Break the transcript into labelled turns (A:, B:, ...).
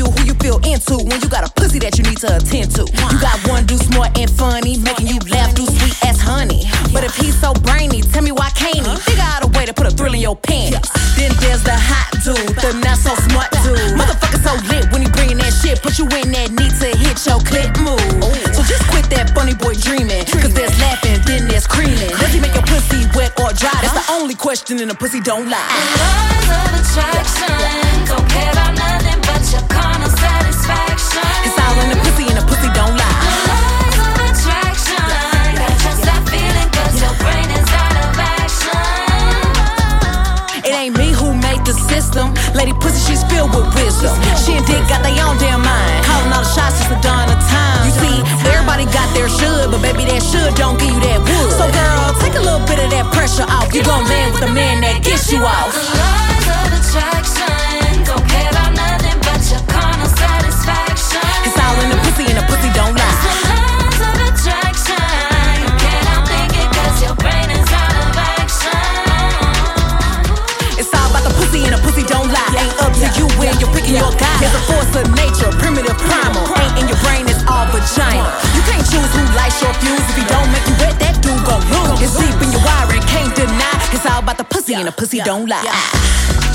A: you who you feel into when you got a pussy that you need to attend to. You got one dude smart and funny, making you laugh, do sweet as honey. But if he's so brainy, tell me why can't he figure out a way to put a thrill in your panties? Then there's the hot dude, the not so smart dude. Motherfucker so lit when he bringing that shit, put you in that need to hit your clip move. So just quit that funny boy dreaming, cause there's laughing, then there's creaming. Does he make your pussy wet or dry? That's the only question, and the pussy don't lie.
B: Laws of attraction, don't care about nothing but your carnal satisfaction.
A: It's all in the pussy, and the pussy don't lie.
B: Laws of attraction, gotta trust that feeling, cause your brain is out of action.
A: It ain't me who made the system. Lady pussy, she's filled with wisdom. She and Dick got their own damn mind, calling all the shots since the dawn of time. You see, everybody got their should, but baby, that should don't give you that would. So girl, take a little bit of that pressure off. You gon' land with a man that gets you off.
B: The laws of attraction, don't care about nothing but your carnal satisfaction.
A: It's all in the pussy, and the pussy don't lie.
B: The laws of attraction, you can't outthink it cause your brain is out of action.
A: It's all about the pussy, and the pussy don't lie. Ain't up to you when you're picking your guy. There's a force of nature, primitive, primal. Ain't in your brain, it's all vagina. You can't choose who lights your fuse. If he don't make you wet, that dude gon' lose. It's deep in your wiring, can't deny. It's all about the pussy, and the pussy don't lie.